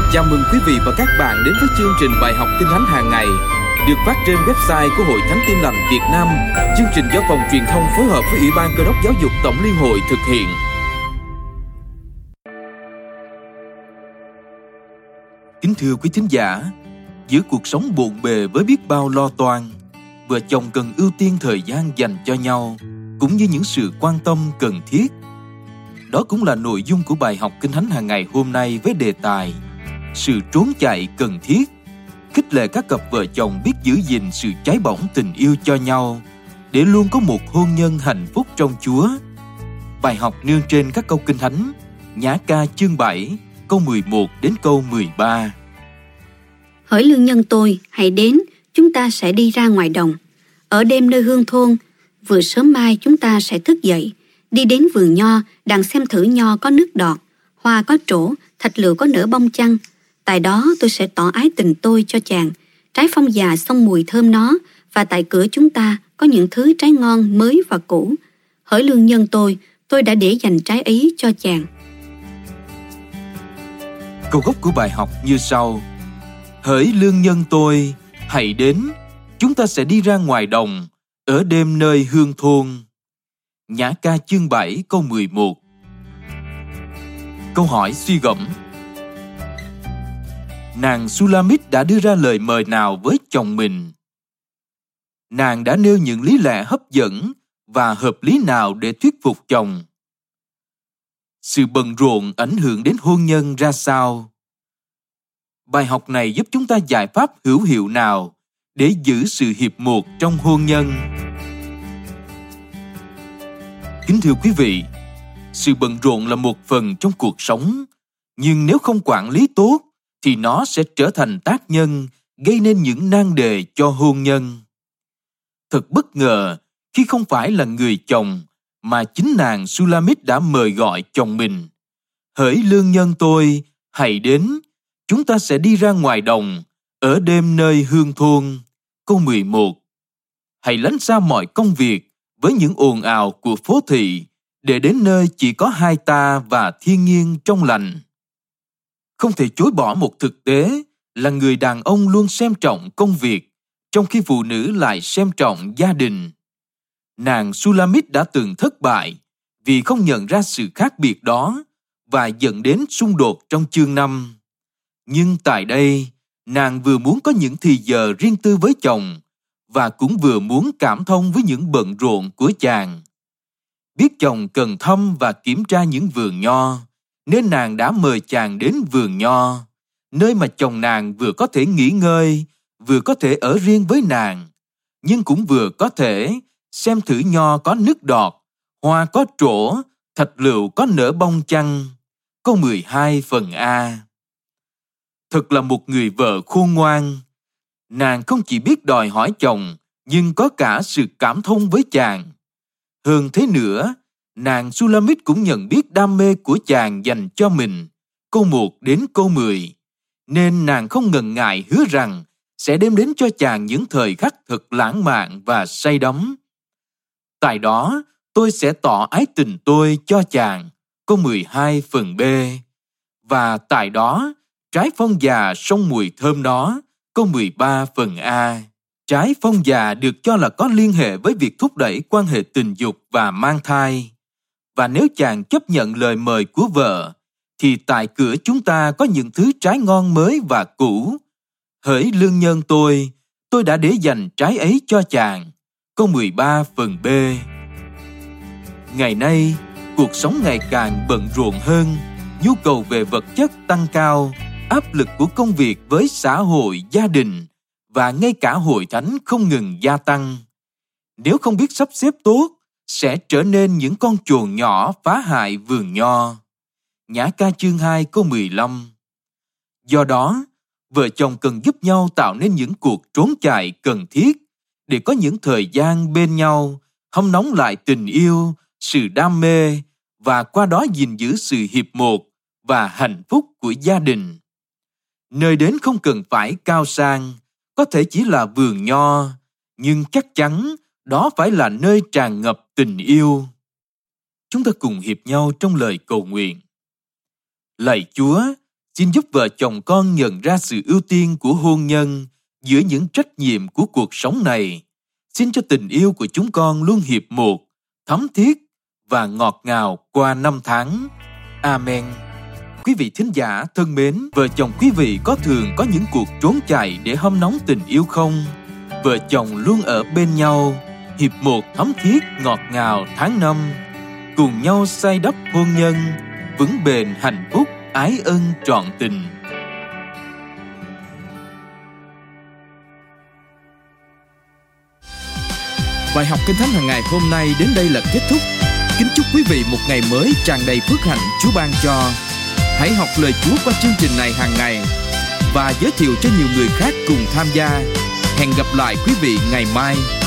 Chào mừng quý vị và các bạn đến với chương trình bài học Kinh Thánh hàng ngày được phát trên website của Hội Thánh Tin Lành Việt Nam. Chương trình do phòng truyền thông phối hợp với Ủy ban Cơ đốc Giáo dục Tổng Liên hội thực hiện. Kính thưa quý thính giả, giữa cuộc sống bộn bề với biết bao lo toan, vợ chồng cần ưu tiên thời gian dành cho nhau cũng như những sự quan tâm cần thiết. Đó cũng là nội dung của bài học Kinh Thánh hàng ngày hôm nay với đề tài sự trốn chạy cần thiết, khích lệ các cặp vợ chồng biết giữ gìn sự cháy bỏng tình yêu cho nhau để luôn có một hôn nhân hạnh phúc trong Chúa. Bài học nương trên các câu Kinh Thánh Nhã ca chương 7 câu 11 đến câu 13. Hỡi lương nhân tôi, hãy đến, chúng ta sẽ đi ra ngoài đồng. Ở đêm nơi hương thôn, vừa sớm mai chúng ta sẽ thức dậy, đi đến vườn nho, đặng xem thử nho có nước đọt, hoa có trổ, thạch lựu có nở bông chăng. Tại đó tôi sẽ tỏ ái tình tôi cho chàng, trái phong già xông mùi thơm nó, và tại cửa chúng ta có những thứ trái ngon mới và cũ. Hỡi lương nhân tôi đã để dành trái ấy cho chàng. Câu gốc của bài học như sau: Hỡi lương nhân tôi, hãy đến, chúng ta sẽ đi ra ngoài đồng, ở đêm nơi hương thôn. Nhã ca chương 7 câu 11. Câu hỏi suy gẫm: nàng Sulamit đã đưa ra lời mời nào với chồng mình? Nàng đã nêu những lý lẽ hấp dẫn và hợp lý nào để thuyết phục chồng? Sự bận rộn ảnh hưởng đến hôn nhân ra sao? Bài học này giúp chúng ta giải pháp hữu hiệu nào để giữ sự hiệp một trong hôn nhân? Kính thưa quý vị, sự bận rộn là một phần trong cuộc sống, nhưng nếu không quản lý tốt thì nó sẽ trở thành tác nhân gây nên những nan đề cho hôn nhân. Thật bất ngờ khi không phải là người chồng mà chính nàng Sulamit đã mời gọi chồng mình. Hỡi lương nhân tôi, hãy đến, chúng ta sẽ đi ra ngoài đồng, ở đêm nơi hương thôn. Câu 11. Hãy lánh xa mọi công việc với những ồn ào của phố thị, để đến nơi chỉ có hai ta và thiên nhiên trong lành. Không thể chối bỏ một thực tế là người đàn ông luôn xem trọng công việc, trong khi phụ nữ lại xem trọng gia đình. Nàng Sulamit đã từng thất bại vì không nhận ra sự khác biệt đó và dẫn đến xung đột trong chương 5. Nhưng tại đây, nàng vừa muốn có những thì giờ riêng tư với chồng và cũng vừa muốn cảm thông với những bận rộn của chàng. Biết chồng cần thăm và kiểm tra những vườn nho, nên nàng đã mời chàng đến vườn nho, nơi mà chồng nàng vừa có thể nghỉ ngơi, vừa có thể ở riêng với nàng, nhưng cũng vừa có thể xem thử nho có nước đọt, hoa có trổ, thạch lựu có nở bông chăng. Câu 12 phần A. Thật là một người vợ khôn ngoan. Nàng không chỉ biết đòi hỏi chồng, nhưng có cả sự cảm thông với chàng. Hơn thế nữa, nàng Sulamit cũng nhận biết đam mê của chàng dành cho mình, câu 1 đến câu 10, nên nàng không ngần ngại hứa rằng sẽ đem đến cho chàng những thời khắc thật lãng mạn và say đắm. Tại đó, tôi sẽ tỏ ái tình tôi cho chàng, câu 12 phần B, và tại đó, trái phong già xông mùi thơm nó, câu 13 phần A. Trái phong già được cho là có liên hệ với việc thúc đẩy quan hệ tình dục và mang thai. Và nếu chàng chấp nhận lời mời của vợ, thì tại cửa chúng ta có những thứ trái ngon mới và cũ. Hỡi lương nhân tôi đã để dành trái ấy cho chàng. Câu 13 phần B. Ngày nay, cuộc sống ngày càng bận rộn hơn, nhu cầu về vật chất tăng cao, áp lực của công việc với xã hội, gia đình và ngay cả hội thánh không ngừng gia tăng. Nếu không biết sắp xếp tốt, sẽ trở nên những con chồn nhỏ phá hại vườn nho. Nhã ca chương 2 câu 15. Do đó, vợ chồng cần giúp nhau tạo nên những cuộc trốn chạy cần thiết để có những thời gian bên nhau, hâm nóng lại tình yêu, sự đam mê và qua đó gìn giữ sự hiệp một và hạnh phúc của gia đình. Nơi đến không cần phải cao sang, có thể chỉ là vườn nho, nhưng chắc chắn đó phải là nơi tràn ngập tình yêu. Chúng ta cùng hiệp nhau trong lời cầu nguyện. Lạy Chúa, Xin giúp vợ chồng con nhận ra sự ưu tiên của hôn nhân giữa những trách nhiệm của cuộc sống này. Xin cho tình yêu của chúng con luôn hiệp một, thấm thiết và ngọt ngào qua năm tháng. Amen. Quý vị thính giả thân mến, vợ chồng quý vị có thường có những cuộc trốn chạy để hâm nóng tình yêu không? Vợ chồng luôn ở bên nhau, hiệp một thấm thiết ngọt ngào tháng năm, cùng nhau xây đắp hôn nhân, vững bền hạnh phúc, ái ân trọn tình. Bài học Kinh Thánh hàng ngày hôm nay đến đây là kết thúc. Kính chúc quý vị một ngày mới tràn đầy phước hạnh Chúa ban cho. Hãy học lời Chúa qua chương trình này hàng ngày và giới thiệu cho nhiều người khác cùng tham gia. Hẹn gặp lại quý vị ngày mai.